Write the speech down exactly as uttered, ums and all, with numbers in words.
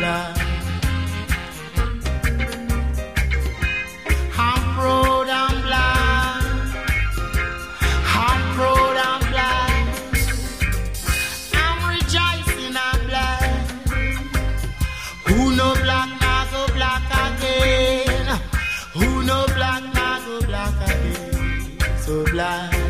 black. I'm proud I'm black. I'm proud I'm black. I'm rejoicing I'm black. Who no black now go black again. Who no black now go black again. So black.